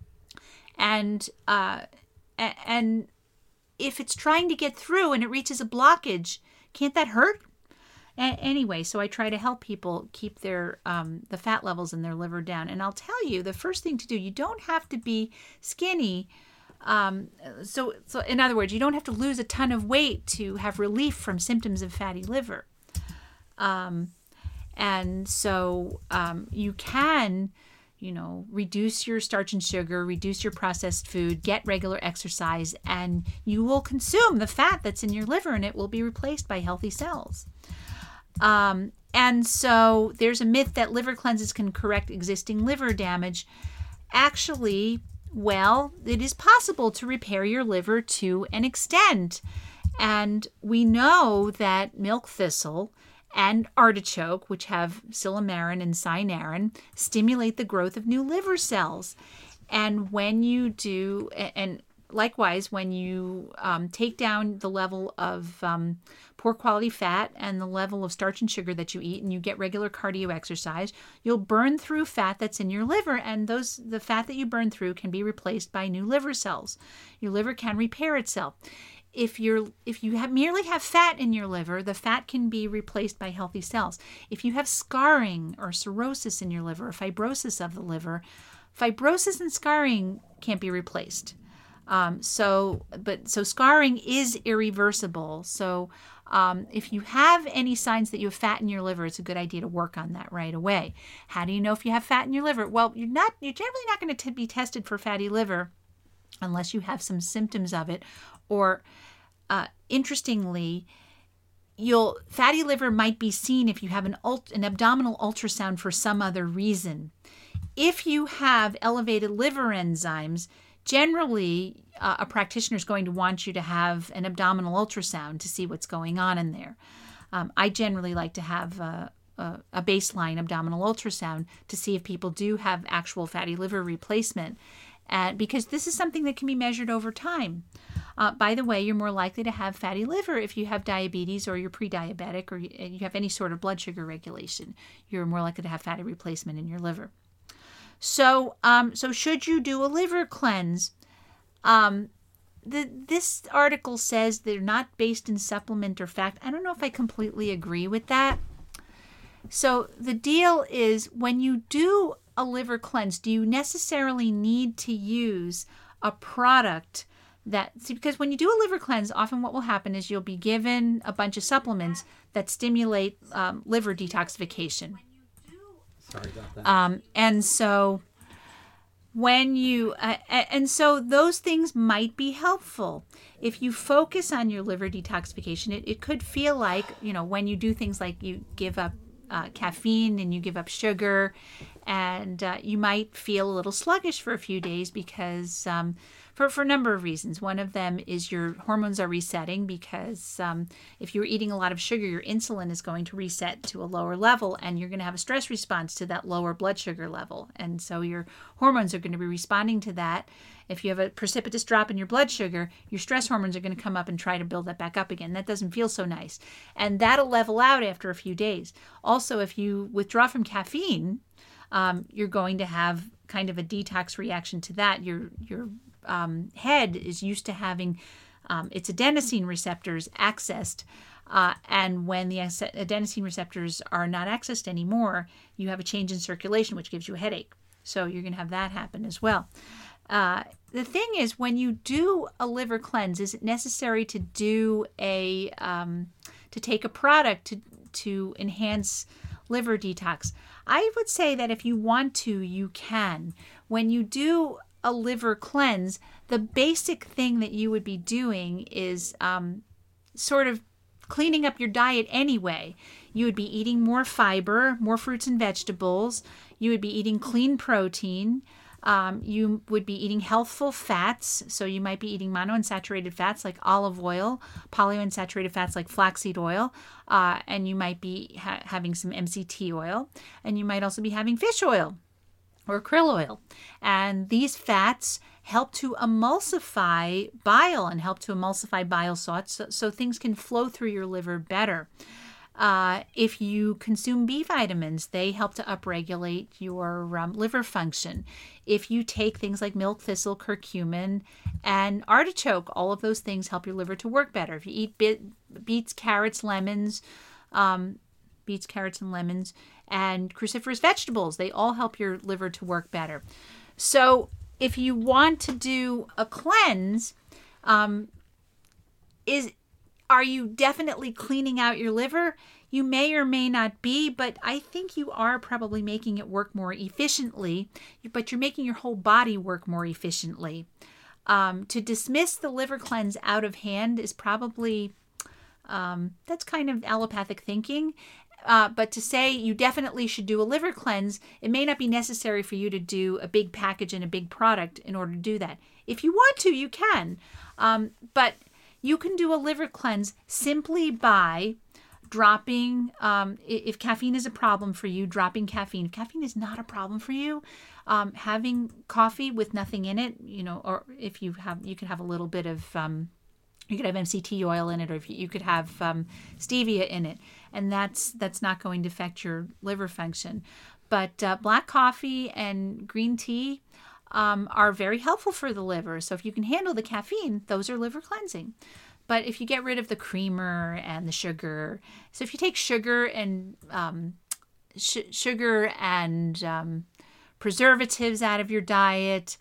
And uh, and if it's trying to get through and it reaches a blockage, can't that hurt? A- anyway, so I try to help people keep their um, the fat levels in their liver down. And I'll tell you, the first thing to do, you don't have to be skinny. Um, so, so in other words, you don't have to lose a ton of weight to have relief from symptoms of fatty liver. Um, and so um, you can, you know, reduce your starch and sugar, reduce your processed food, get regular exercise, and you will consume the fat that's in your liver, and it will be replaced by healthy cells. Um, and so there's a myth that liver cleanses can correct existing liver damage. Actually, well, it is possible to repair your liver to an extent. And we know that milk thistle and artichoke, which have silymarin and cynarin, stimulate the growth of new liver cells. And when you do, and likewise, when you um, take down the level of um, poor quality fat and the level of starch and sugar that you eat, and you get regular cardio exercise, you'll burn through fat that's in your liver, and those the fat that you burn through can be replaced by new liver cells. Your liver can repair itself. If you're if you have merely have fat in your liver, the fat can be replaced by healthy cells. If you have scarring or cirrhosis in your liver, or fibrosis of the liver, fibrosis and scarring can't be replaced. Um, so, but so scarring is irreversible. So, um, if you have any signs that you have fat in your liver, it's a good idea to work on that right away. How do you know if you have fat in your liver? Well, you're not. You're generally not going to be tested for fatty liver unless you have some symptoms of it, or uh, interestingly, you'll fatty liver might be seen if you have an ult- an abdominal ultrasound for some other reason. If you have elevated liver enzymes, generally, uh, a practitioner is going to want you to have an abdominal ultrasound to see what's going on in there. Um, I generally like to have a, a, a baseline abdominal ultrasound to see if people do have actual fatty liver replacement, and because this is something that can be measured over time. Uh, by the way, you're more likely to have fatty liver if you have diabetes or you're pre-diabetic or you, you have any sort of blood sugar regulation. You're more likely to have fatty replacement in your liver. So, um, so should you do a liver cleanse? Um, the, this article says they're not based in supplement or fact. I don't know if I completely agree with that. So the deal is, when you do a liver cleanse, do you necessarily need to use a product that, see, because when you do a liver cleanse, often what will happen is you'll be given a bunch of supplements that stimulate um, liver detoxification. Sorry about that. Um, and so when you, uh, and so those things might be helpful. If you focus on your liver detoxification, it, it could feel like, you know, when you do things like you give up uh, caffeine and you give up sugar, and uh, you might feel a little sluggish for a few days because um, for, for a number of reasons. One of them is your hormones are resetting, because um, if you're eating a lot of sugar, your insulin is going to reset to a lower level, and you're going to have a stress response to that lower blood sugar level. And so your hormones are going to be responding to that. If you have a precipitous drop in your blood sugar, your stress hormones are going to come up and try to build that back up again. That doesn't feel so nice. And that'll level out after a few days. Also, if you withdraw from caffeine, um, you're going to have kind of a detox reaction to that. Your your um, head is used to having um, its adenosine receptors accessed. Uh, and when the adenosine receptors are not accessed anymore, you have a change in circulation, which gives you a headache. So you're going to have that happen as well. Uh, the thing is, when you do a liver cleanse, is it necessary to do a um, to take a product to to enhance liver detox? I would say that if you want to, you can. When you do a liver cleanse, the basic thing that you would be doing is um, sort of cleaning up your diet anyway. You would be eating more fiber, more fruits and vegetables. You would be eating clean protein. Um, you would be eating healthful fats, so you might be eating monounsaturated fats like olive oil, polyunsaturated fats like flaxseed oil, uh, and you might be ha- having some M C T oil, and you might also be having fish oil or krill oil. And these fats help to emulsify bile and help to emulsify bile salts, so, so things can flow through your liver better. Uh, if you consume B vitamins, they help to upregulate your um, liver function. If you take things like milk thistle, curcumin, and artichoke, all of those things help your liver to work better. If you eat be- beets, carrots, lemons, um, beets, carrots, and lemons, and cruciferous vegetables, they all help your liver to work better. So if you want to do a cleanse, um, is Are you definitely cleaning out your liver? You may or may not be, but I think you are probably making it work more efficiently, but you're making your whole body work more efficiently. Um, to dismiss the liver cleanse out of hand is probably, um, that's kind of allopathic thinking. Uh, but to say you definitely should do a liver cleanse, it may not be necessary for you to do a big package and a big product in order to do that. If you want to, you can. Um, but you can do a liver cleanse simply by dropping, um, if caffeine is a problem for you, dropping caffeine. If caffeine is not a problem for you, um, having coffee with nothing in it, you know, or if you have, you could have a little bit of, um, you could have M C T oil in it, or if you, you could have um, stevia in it, and that's that's not going to affect your liver function. But uh, black coffee and green tea um, are very helpful for the liver. So if you can handle the caffeine, those are liver cleansing. But if you get rid of the creamer and the sugar, so if you take sugar and um, sh- sugar and um, preservatives out of your diet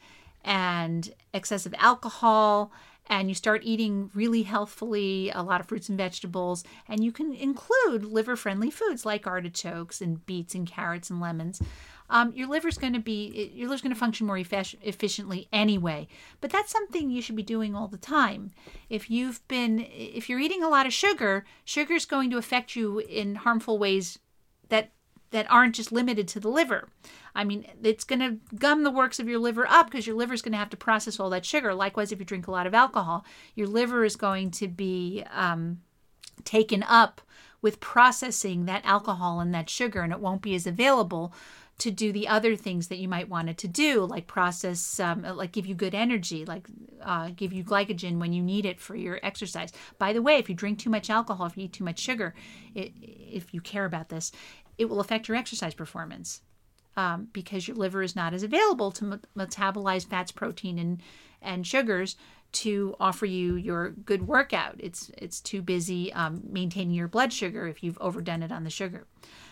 and excessive alcohol, and you start eating really healthfully, a lot of fruits and vegetables, and you can include liver-friendly foods like artichokes and beets and carrots and lemons, um, your liver's going to be your liver's going to function more effic- efficiently anyway. But that's something you should be doing all the time. If you've been, if you're eating a lot of sugar, sugar is going to affect you in harmful ways that that aren't just limited to the liver. I mean, it's going to gum the works of your liver up because your liver is going to have to process all that sugar. Likewise, if you drink a lot of alcohol, your liver is going to be um, taken up with processing that alcohol and that sugar, and it won't be as available to do the other things that you might want it to do, like process, um, like give you good energy, like uh, give you glycogen when you need it for your exercise. By the way, if you drink too much alcohol, if you eat too much sugar, it, if you care about this, it will affect your exercise performance um, because your liver is not as available to me- metabolize fats, protein, and and sugars to offer you your good workout. It's it's too busy um, maintaining your blood sugar if you've overdone it on the sugar.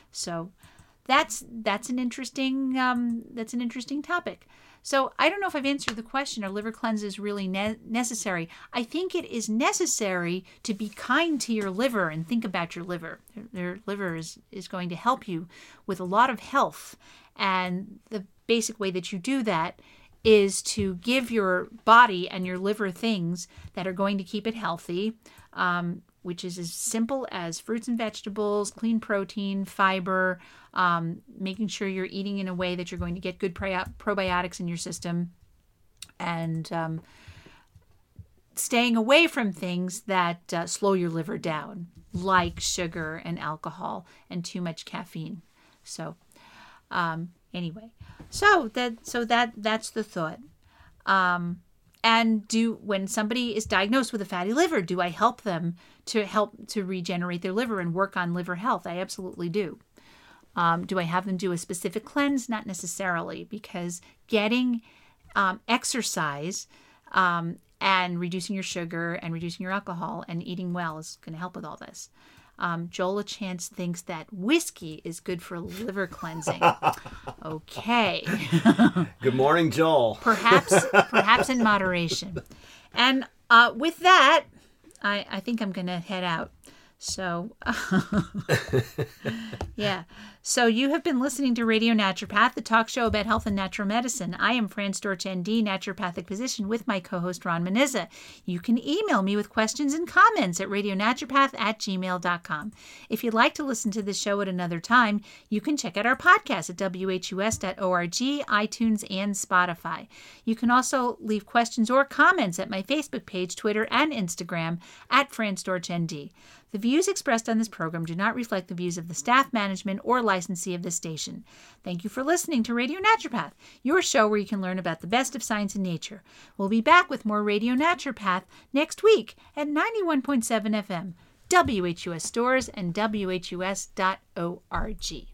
So that's that's an interesting um, that's an interesting topic. So I don't know if I've answered the question, are liver cleanses really ne- necessary? I think it is necessary to be kind to your liver and think about your liver. Your liver is, is going to help you with a lot of health. And the basic way that you do that is to give your body and your liver things that are going to keep it healthy, um, which is as simple as fruits and vegetables, clean protein, fiber, um, making sure you're eating in a way that you're going to get good prebiotics probiotics in your system, and um, staying away from things that uh, slow your liver down, like sugar and alcohol and too much caffeine. So um, anyway, so that so that that's the thought. Um, And do when somebody is diagnosed with a fatty liver, do I help them to help to regenerate their liver and work on liver health? I absolutely do. Um, do I have them do a specific cleanse? Not necessarily, because getting um, exercise um, and reducing your sugar and reducing your alcohol and eating well is going to help with all this. Um, Joel LaChance thinks that whiskey is good for liver cleansing. Okay. Good morning, Joel. Perhaps, perhaps in moderation. And uh, with that, I, I think I'm going to head out. So, yeah. So you have been listening to Radio Naturopath, the talk show about health and natural medicine. I am Fran Storch, N D, naturopathic physician, with my co-host Ron Menizza. You can email me with questions and comments at radionaturopath at gmail dot com. If you'd like to listen to this show at another time, you can check out our podcast at w h u s dot org, iTunes, and Spotify. You can also leave questions or comments at my Facebook page, Twitter, and Instagram at Fran Storch, N D. The views expressed on this program do not reflect the views of the staff, management, or licensee of this station. Thank you for listening to Radio Naturopath, your show where you can learn about the best of science and nature. We'll be back with more Radio Naturopath next week at ninety-one point seven F M, W H U S Stores, and W H U S dot org.